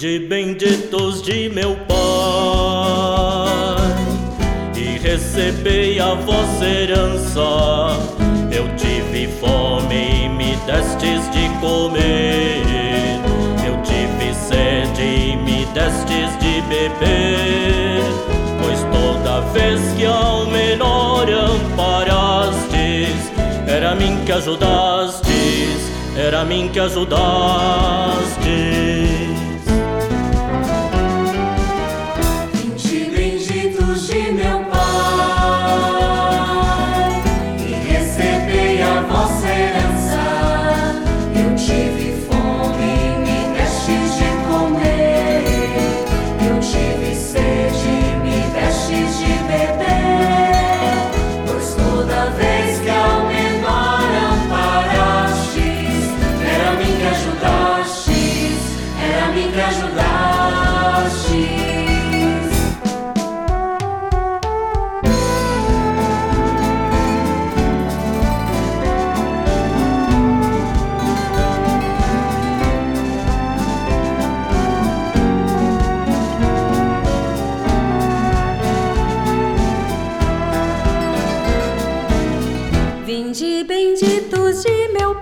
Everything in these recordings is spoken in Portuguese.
Vinde benditos de meu Pai, e recebei a vossa herança. Eu tive fome e me destes de comer, eu tive sede e me destes de beber. Pois toda vez que ao menor amparastes, era a mim que ajudastes, era a mim que ajudastes. Vinde benditos de meu Pai, e recebei a vossa herança. Eu tive fome e me destes de comer, eu tive sede e me destes de beber. Pois toda vez que ao menor amparastes, era a mim que ajudastes, era a mim que ajudastes. Vinde benditos de meu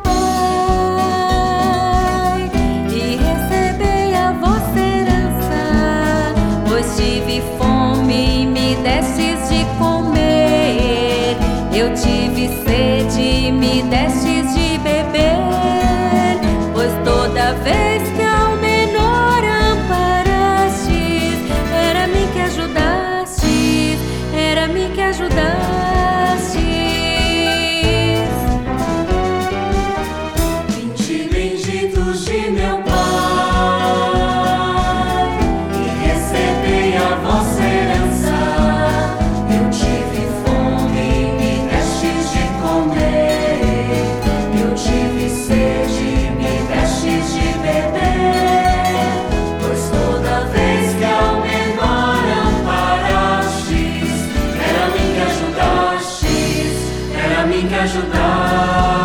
Pai, e recebei a vossa herança. Pois tive fome e me destes de comer, eu tive sede e me destes de beber. Pois toda vez que ao menor amparastes, era a mim que ajudastes, era a mim que ajudastes. De meu Pai, e recebei a vossa herança. Eu tive fome e me destes de comer, eu tive sede e me destes de beber. Pois toda vez que ao menor amparastes, era a mim que ajudastes, era a mim que ajudastes.